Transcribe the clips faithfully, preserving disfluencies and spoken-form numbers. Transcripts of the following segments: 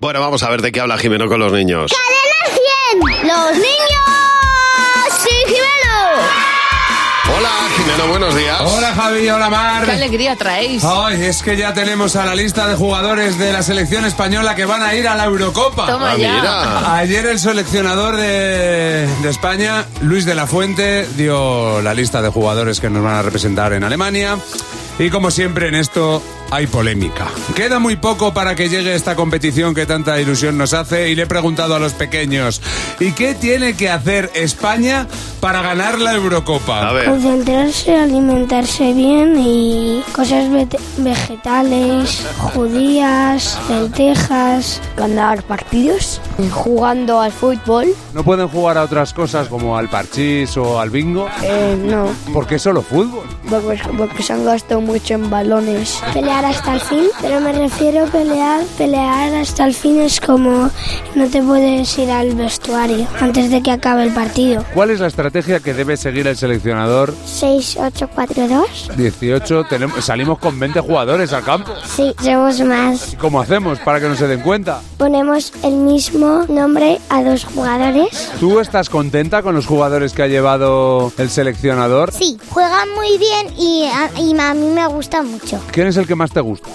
Bueno, vamos a ver de qué habla Jimeno con los niños. ¡Cadena cien! ¡Los niños! ¡Sí, Jimeno! Hola, Jimeno, buenos días. Hola, Javi, hola, Mar. ¡Qué alegría traéis! Ay, es que ya tenemos a la lista de jugadores de la selección española que van a ir a la Eurocopa. Toma Ah, ya. mira. Ayer el seleccionador de, de España, Luis de la Fuente, dio la lista de jugadores que nos van a representar en Alemania. Y como siempre en esto hay polémica. Queda muy poco para que llegue esta competición que tanta ilusión nos hace y le he preguntado a los pequeños, ¿y qué tiene que hacer España para ganar la Eurocopa? A ver. Concentrarse, alimentarse bien y cosas vete- vegetales, judías, lentejas. Ganar partidos jugando al fútbol. ¿No pueden jugar a otras cosas como al parchís o al bingo? Eh, no, ¿Por qué solo fútbol? porque, porque se han gastado mucho en balones. Pelear hasta el fin, pero me refiero a pelear, pelear hasta el fin es como no te puedes ir al vestuario antes de que acabe el partido. ¿Cuál es la estrategia que debe seguir el seleccionador? seis, ocho, cuatro, dos. dieciocho, tenemos, salimos con veinte jugadores al campo. Sí, somos más. ¿Y cómo hacemos para que no se den cuenta? Ponemos el mismo nombre a dos jugadores. ¿Tú estás contenta con los jugadores que ha llevado el seleccionador? Sí, juegan muy bien y a, y a mí me gusta mucho. ¿Quién es el que más te gusta?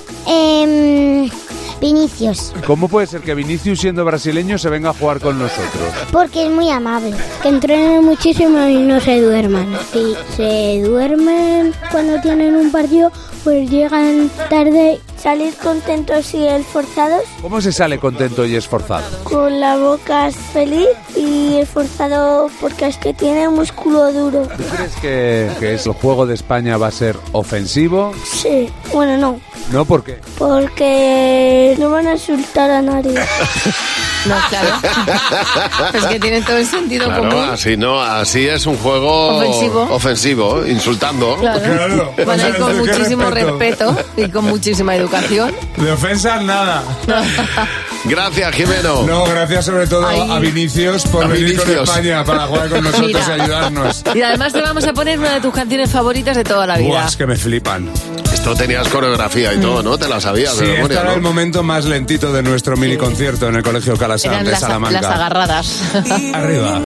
Eh, Vinicius, ¿Cómo puede ser que Vinicius, siendo brasileño, se venga a jugar con nosotros? porque es muy amable. Que entrenen muchísimo y no se duerman. Si se duermen cuando tienen un partido, pues llegan tarde. Salir contentos y esforzados, ¿Cómo se sale contento y esforzado? con la boca feliz y esforzado porque es que tiene músculo duro. ¿Tú crees que, que el juego de España va a ser ofensivo? Sí, bueno, no, ¿No? ¿Por qué? porque no van a insultar a nadie. No, claro. Es que tiene todo el sentido Claro, común. así no, así es un juego Ofensivo. ofensivo, insultando. Claro. Claro. Van a ir O sea, con ¿de qué muchísimo respeto? respeto y con muchísima educación. De ofensas, nada. Gracias, Jimeno. No, gracias sobre todo Ay. a Vinicius por A venir con Vinicius. España para jugar con nosotros Mira. y ayudarnos. Y además te vamos a poner una de tus canciones favoritas de toda la vida. Buah, es que me flipan. Esto tenías coreografía y todo, ¿no? Te la sabías Sí, de este memoria, era ¿no? el momento más lentito de nuestro mini concierto en el Colegio Calasán Eran de las, Salamanca. las agarradas. Arriba.